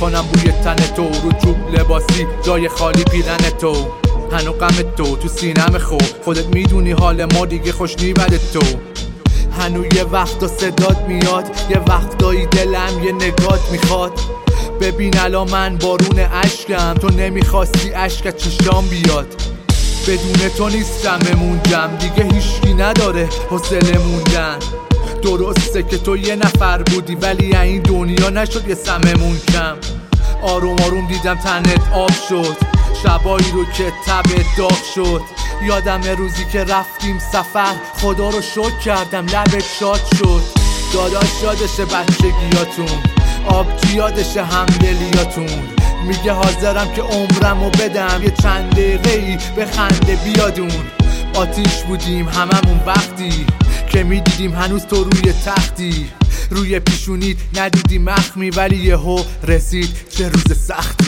میکنم بوی تن تو، رو چوب لباسی جای خالی پیرن تو. هنو غم تو سینم خودت میدونی حال ما دیگه خوش نیبده تو. هنو یه وقتا صدات میاد، یه وقتایی دلم یه نگات میخواد. ببین الان من بارون عشقم، تو نمیخواستی عشقت چشام بیاد. بدون تو نیستم ممونجم، دیگه هیچکی نداره حوصله موندن. درسته که تو یه نفر بودی ولی این دنیا نشد یه سممون کم. آروم آروم دیدم تنت آب شد، شبایی رو که تبت داغ شد. یادم روزی که رفتیم سفر، خدا رو شکر کردم لبت شاد شد. داداش یادشه بچگیاتون، آبجی یادشه همدلیاتون. میگه حاضرم که عمرمو بدم یه چند دقیقه‌ای به خنده بیادون. آتیش بودیم هممون وقتی که میدیدیم هنوز تو روی تختی. روی پیشونیت ندیدی مخمی ولی یهو رسید چه روز سختی.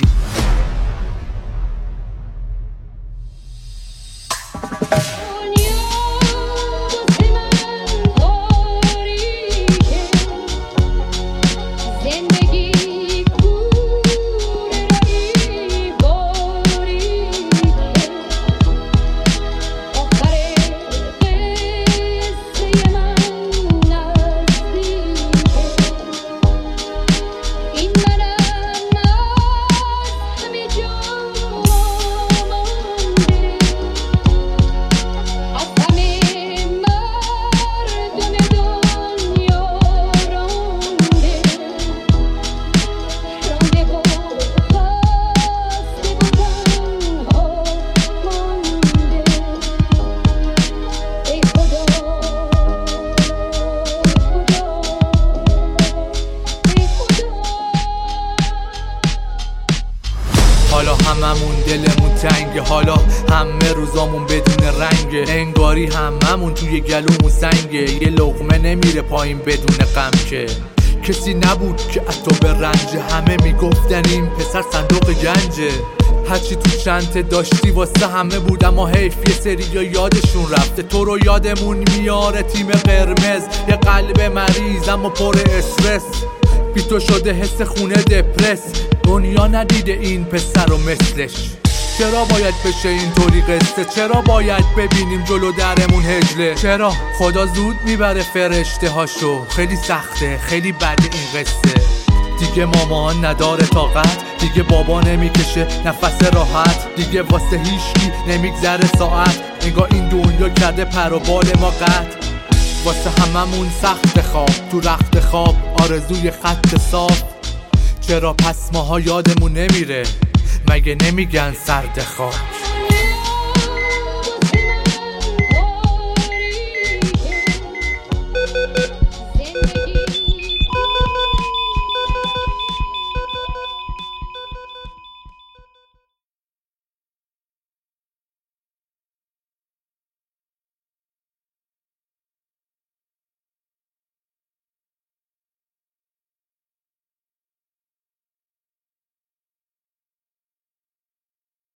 حالا هممون دلمون تنگه، حالا همه روزامون بدون رنگه. انگاری هممون توی گلومون سنگه، یه لقمه نمیره پایین بدون غم. که کسی نبود که اتو به رنجه، همه میگفتن این پسر صندوق گنجه. هرچی تو چنته داشتی واسه همه بود، اما حیف یه سری یا یادشون رفته. تو رو یادمون میاره تیم قرمز، یه قلب مریض اما پر استرس. بی تو شده حس خونه دپرس، دنیا ندیده این پسر و مثلش. چرا باید بشه اینطوری قصه؟ چرا باید ببینیم جلو درمون هجله؟ چرا خدا زود میبره فرشته هاشو؟ خیلی سخته، خیلی بده این قصه. دیگه مامان نداره طاقت، دیگه بابا نمیکشه نفس راحت. دیگه واسه هیچکی نمیگذره ساعت، انگار این دنیا کرده پر و بال ما قطع. واسه هممون سخت خواب، تو رخت خواب آرزوی خط صاف. چرا پس ماها یادمون نمیره؟ مگه نمیگن سرد خاک؟